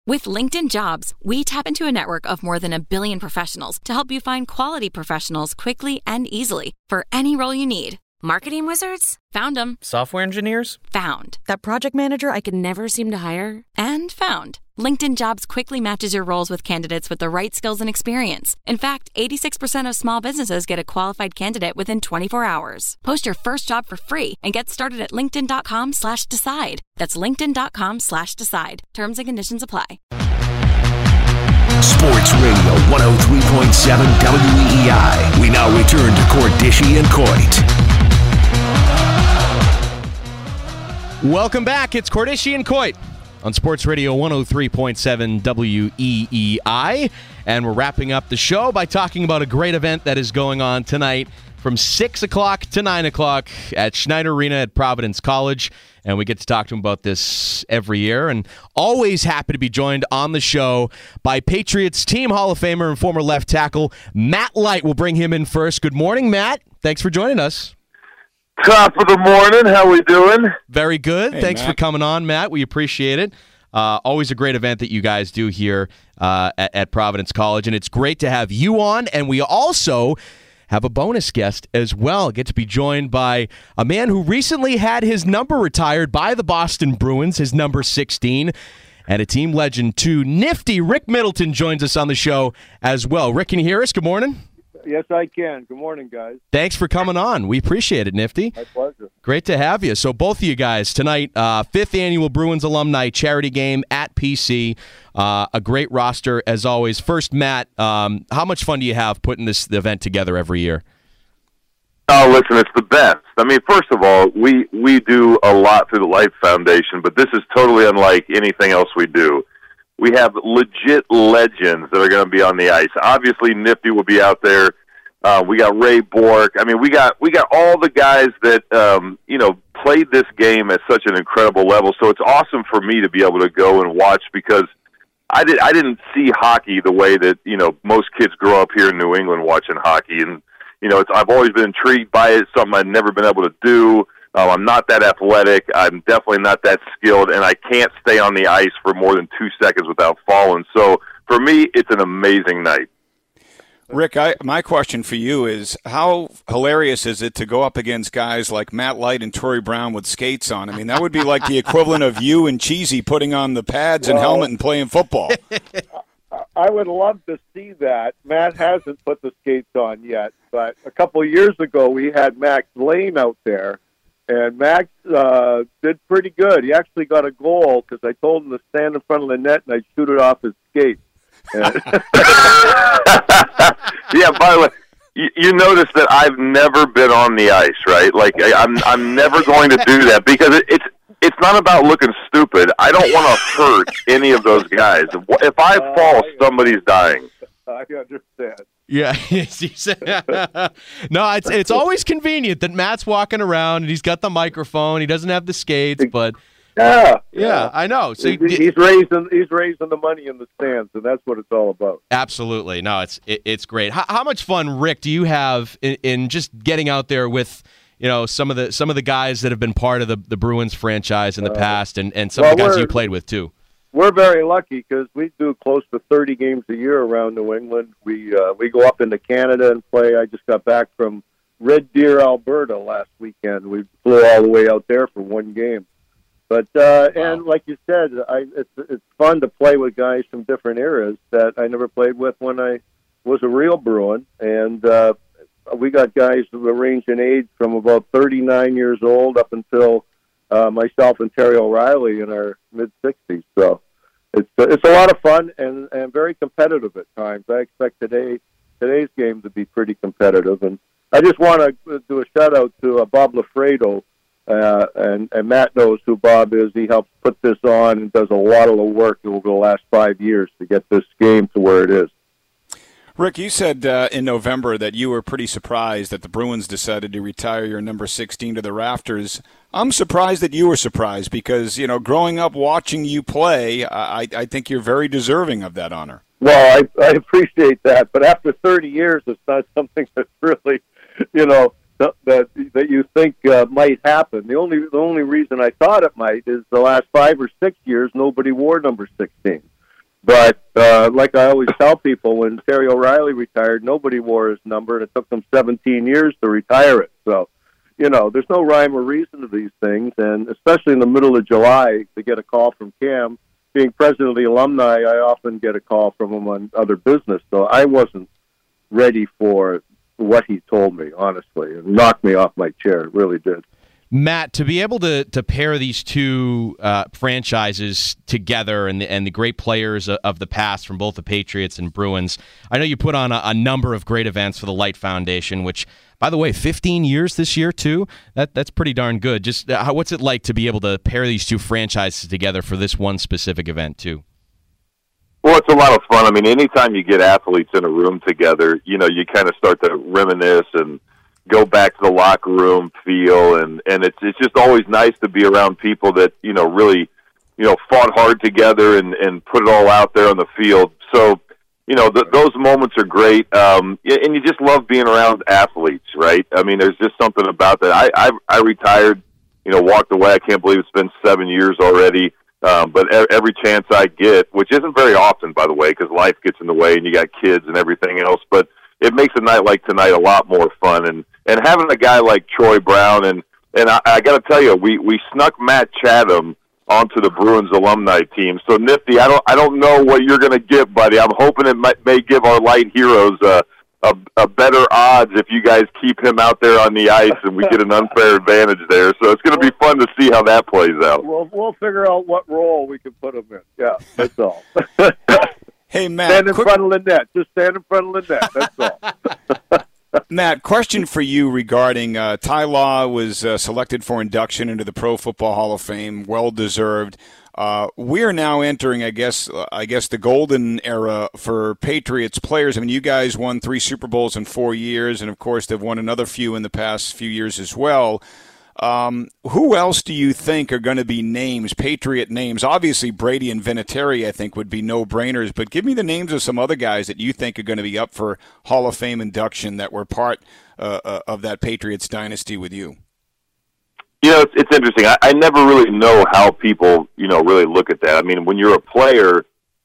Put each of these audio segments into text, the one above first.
With LinkedIn Jobs, we tap into a network of more than 1 billion professionals to help you find quality professionals quickly and easily for any role you need. Marketing wizards? Found them. Software engineers? Found. That project manager I could never seem to hire? And found. LinkedIn Jobs quickly matches your roles with candidates with the right skills and experience. In fact, 86% of small businesses get a qualified candidate within 24 hours. Post your first job for free and get started at linkedin.com/decide. That's linkedin.com/decide. Terms and conditions apply. Sports Radio 103.7 WEEI. We now return to Cordischi and Coit. Welcome back. It's Cordischi and Coit on Sports Radio 103.7 WEEI. And we're wrapping up the show by talking about a great event that is going on tonight from 6 o'clock to 9 o'clock at Schneider Arena at Providence College. And we get to talk to him about this every year. And always happy to be joined on the show by Patriots Team Hall of Famer and former left tackle Matt Light. We'll bring him in first. Good morning, Matt. Thanks for joining us. Top of the morning. How we doing? Very good. Hey, Thanks Matt. for coming on, Matt. We appreciate it. Always a great event that you guys do here at Providence College. And it's great to have you on. And we also have a bonus guest as well. Get to be joined by a man who recently had his number retired by the Boston Bruins, his number 16, and a team legend too. Nifty Rick Middleton joins us on the show as well. Rick, can you hear us? Good morning. Yes, I can. Good morning, guys. Thanks for coming on. We appreciate it, Nifty. My pleasure. Great to have you. So both of you guys tonight, 5th annual Bruins alumni charity game at PC. A great roster as always. First, Matt, how much fun do you have putting this event together every year? Oh, listen, it's the best. I mean, first of all, we do a lot through the Life Foundation, but this is totally unlike anything else we do. We have legit legends that are going to be on the ice. Obviously, Nifty will be out there. We got Ray Bork. I mean, we got all the guys that played this game at such an incredible level. So it's awesome for me to be able to go and watch because I didn't see hockey the way that most kids grow up here in New England watching hockey, and I've always been intrigued by it. It's something I've never been able to do. I'm not that athletic. I'm definitely not that skilled, and I can't stay on the ice for more than 2 seconds without falling. So for me, it's an amazing night. Rick, my question for you is, how hilarious is it to go up against guys like Matt Light and Torrey Brown with skates on? I mean, that would be like the equivalent of you and Cheesy putting on the pads and helmet and playing football. I would love to see that. Matt hasn't put the skates on yet, but a couple of years ago we had Max Lane out there, and Max did pretty good. He actually got a goal because I told him to stand in front of the net and I'd shoot it off his skate. Yeah, by the way, you notice that I've never been on the ice, right? Like, I'm never going to do that because it's not about looking stupid. I don't want to hurt any of those guys. If I fall, somebody's dying. I understand. Yeah. No, it's always convenient that Matt's walking around and he's got the microphone. He doesn't have the skates, but yeah, I know. So he's raising the money in the stands, and that's what it's all about. Absolutely. No, it's great. How much fun, Rick, do you have in just getting out there with some of the guys that have been part of the Bruins franchise in the past, and some of the guys you played with too? We're very lucky because we do close to 30 games a year around New England. We go up into Canada and play. I just got back from Red Deer, Alberta last weekend. We flew all the way out there for one game. But and like you said, it's fun to play with guys from different eras that I never played with when I was a real Bruin. And we got guys who range in age from about 39 years old up until myself and Terry O'Reilly in our mid-60s. So it's a lot of fun and very competitive at times. I expect today's game to be pretty competitive. And I just want to do a shout-out to Bob Lafredo. And Matt knows who Bob is. He helps put this on and does a lot of the work over the last 5 years to get this game to where it is. Rick, you said in November that you were pretty surprised that the Bruins decided to retire your number 16 to the rafters. I'm surprised that you were surprised because, growing up watching you play, I think you're very deserving of that honor. Well, I appreciate that, but after 30 years, it's not something that's really, that you think might happen. The only reason I thought it might is the last 5 or 6 years nobody wore number 16. like I always tell people, when Terry O'Reilly retired, nobody wore his number, and it took them 17 years to retire it. So, there's no rhyme or reason to these things, and especially in the middle of July, to get a call from Cam. Being president of the alumni, I often get a call from him on other business, so I wasn't ready for what he told me, honestly. It knocked me off my chair. It really did. Matt, to be able to pair these two franchises together and the great players of the past from both the Patriots and Bruins, I know you put on a number of great events for the Light Foundation, which, by the way, 15 years this year, too. That's pretty darn good. Just what's it like to be able to pair these two franchises together for this one specific event, too? Well, it's a lot of fun. I mean, anytime you get athletes in a room together, you kind of start to reminisce and go back to the locker room feel, and it's just always nice to be around people that, really, fought hard together and put it all out there on the field. So, those moments are great, and you just love being around athletes, right? I mean, there's just something about that. I retired, walked away. I can't believe it's been 7 years already. But every chance I get, which isn't very often, by the way, because life gets in the way and you got kids and everything else, but it makes a night like tonight a lot more fun. And having a guy like Troy Brown, and I got to tell you, we snuck Matt Chatham onto the Bruins alumni team. So Nifty, I don't know what you're going to get, buddy. I'm hoping it may give our light heroes a better odds if you guys keep him out there on the ice and we get an unfair advantage there. So it's going to be fun to see how that plays out. We'll figure out what role we can put him in. Yeah, that's all. Hey, Matt. Stand in front of Lynette. Just stand in front of Lynette. That's all. Matt, question for you regarding Ty Law was selected for induction into the Pro Football Hall of Fame, well-deserved. We are now entering, I guess, the golden era for Patriots players. I mean, you guys won 3 Super Bowls in 4 years, and of course, they've won another few in the past few years as well. Who else do you think are going to be names, Patriot names? Obviously, Brady and Vinatieri, I think, would be no-brainers, but give me the names of some other guys that you think are going to be up for Hall of Fame induction that were part of that Patriots dynasty with you. It's interesting. I never really know how people, really look at that. I mean, when you're a player,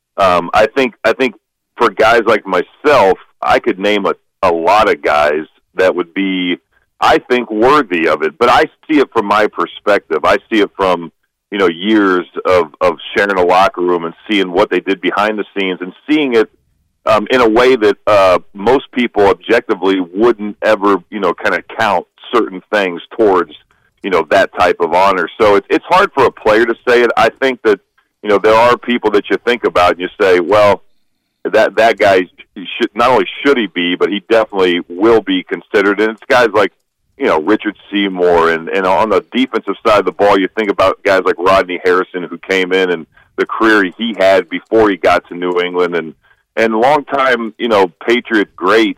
I think for guys like myself, I could name a lot of guys that would be, I think, worthy of it. But I see it from my perspective. I see it from, years of sharing a locker room and seeing what they did behind the scenes and seeing it in a way that most people objectively wouldn't ever, kind of count certain things towards that type of honor. So it's hard for a player to say it. I think that, there are people that you think about and you say, well, that guy should, not only should he be, but he definitely will be considered. And it's guys like, Richard Seymour, and on the defensive side of the ball, you think about guys like Rodney Harrison, who came in and the career he had before he got to New England, and longtime, Patriot greats,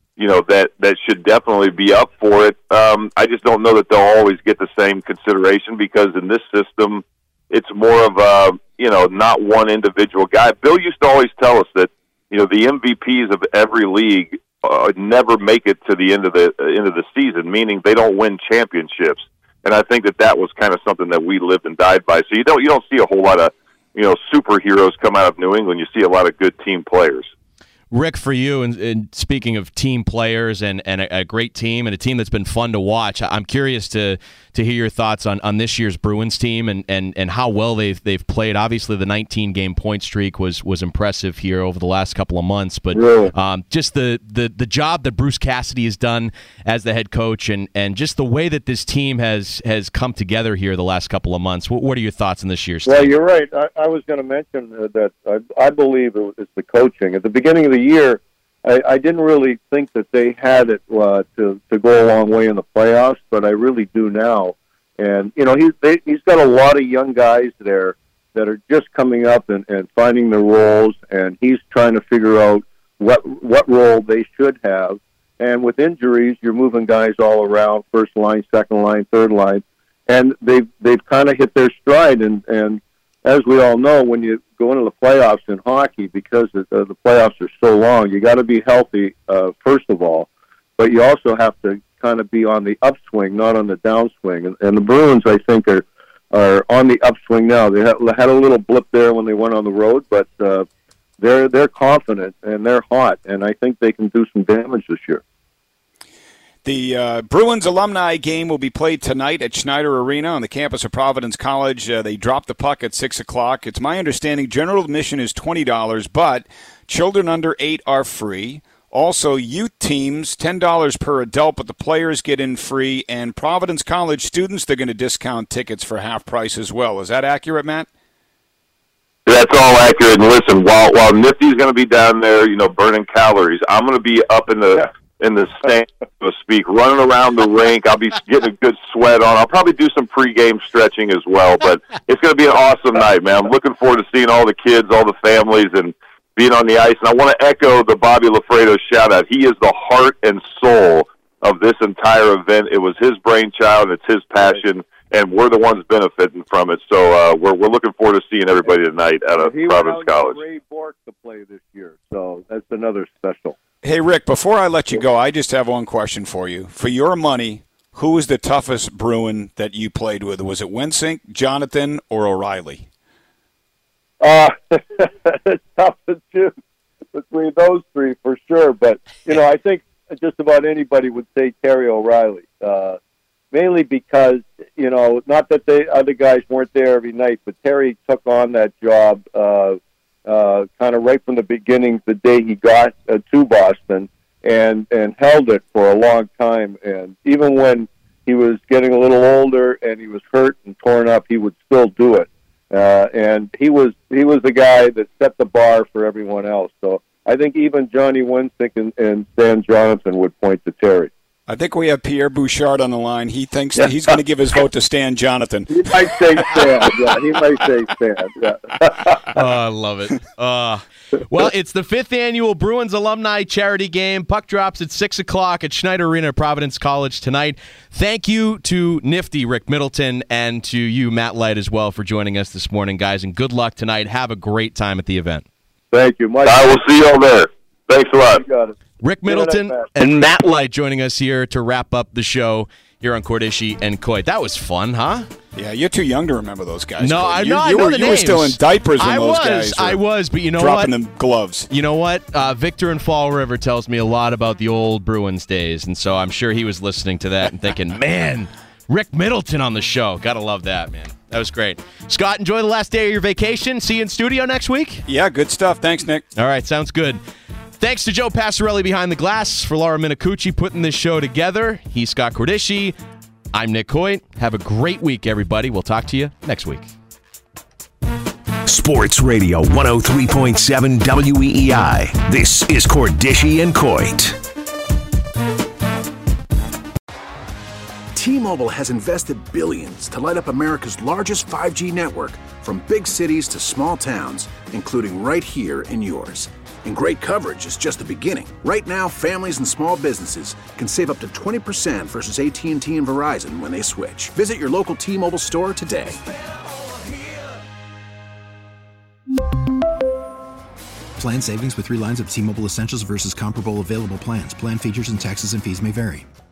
that should definitely be up for it. I just don't know that they'll always get the same consideration because in this system, it's more of a, not one individual guy. Bill used to always tell us that, the MVPs of every league never make it to the end of the season, meaning they don't win championships. And I think that was kind of something that we lived and died by. So you don't see a whole lot of, superheroes come out of New England. You see a lot of good team players. Rick, for you, and speaking of team players and a great team and a team that's been fun to watch, I'm curious to hear your thoughts on this year's Bruins team and how well they've played. Obviously, the 19-game point streak was impressive here over the last couple of months, but just the job that Bruce Cassidy has done as the head coach and just the way that this team has come together here the last couple of months. What are your thoughts on this year's team? Well, you're right. I was going to mention that I believe it's the coaching. At the beginning of the year, I didn't really think that they had it to go a long way in the playoffs, but I really do now. And he's got a lot of young guys there that are just coming up and finding their roles, and he's trying to figure out what role they should have. And with injuries, you're moving guys all around, first line, second line, third line, and they've kind of hit their stride. And as we all know, when you go into the playoffs in hockey, because the playoffs are so long, you got to be healthy, first of all, but you also have to kind of be on the upswing, not on the downswing. And the Bruins, I think, are on the upswing now. They had a little blip there when they went on the road, but they're confident and they're hot, and I think they can do some damage this year. The Bruins alumni game will be played tonight at Schneider Arena on the campus of Providence College. They drop the puck at 6 o'clock. It's my understanding general admission is $20, but children under 8 are free. Also, youth teams, $10 per adult, but the players get in free. And Providence College students, they're going to discount tickets for half price as well. Is that accurate, Matt? That's all accurate. And listen, while Nifty's going to be down there, burning calories, I'm going to be up in the stand, so to speak, running around the rink. I'll be getting a good sweat on. I'll probably do some pregame stretching as well. But it's going to be an awesome night, man. I'm looking forward to seeing all the kids, all the families, and being on the ice. And I want to echo the Bobby Lafredo shout-out. He is the heart and soul of this entire event. It was his brainchild. It's his passion, and we're the ones benefiting from it. So we're looking forward to seeing everybody tonight out of Providence College. He allowed Ray Bork to play this year, so that's another special. Hey, Rick, before I let you go, I just have one question for you. For your money, who was the toughest Bruin that you played with? Was it Wensink, Jonathan, or O'Reilly? It's tough to choose between those three for sure. But, I think just about anybody would say Terry O'Reilly, mainly because, not that the other guys weren't there every night, but Terry took on that job kind of right from the beginning, the day he got to Boston, and held it for a long time. And even when he was getting a little older and he was hurt and torn up, he would still do it. And he was the guy that set the bar for everyone else. So I think even Johnny Wensink and Stan Jonathan would point to Terry. I think we have Pierre Bouchard on the line. He thinks that he's going to give his vote to Stan Jonathan. He might say Stan. Yeah, he might say Stan. Yeah. I love it. Well, it's the 5th annual Bruins alumni charity game. Puck drops at 6 o'clock at Schneider Arena at Providence College tonight. Thank you to Nifty Rick Middleton and to you, Matt Light, as well, for joining us this morning, guys. And good luck tonight. Have a great time at the event. Thank you, Mike. I will see you all there. Thanks a lot. You got it. Rick Middleton and Matt Light joining us here to wrap up the show here on Cordischi and Coit. That was fun, huh? Yeah, you're too young to remember those guys. No, I know the names. You were still in diapers when those guys were I was, but you know dropping what? them gloves. You know what? Victor in Fall River tells me a lot about the old Bruins days, and so I'm sure he was listening to that and thinking, man, Rick Middleton on the show. Gotta love that, man. That was great. Scott, enjoy the last day of your vacation. See you in studio next week? Yeah, good stuff. Thanks, Nick. All right, sounds good. Thanks to Joe Passarelli behind the glass, for Laura Minicucci putting this show together. He's Scott Cordischi. I'm Nick Coit. Have a great week, everybody. We'll talk to you next week. Sports Radio 103.7 WEEI. This is Cordischi and Coit. T-Mobile has invested billions to light up America's largest 5G network, from big cities to small towns, including right here in yours. And great coverage is just the beginning. Right now, families and small businesses can save up to 20% versus AT&T and Verizon when they switch. Visit your local T-Mobile store today. Plan savings with 3 lines of T-Mobile Essentials versus comparable available plans. Plan features and taxes and fees may vary.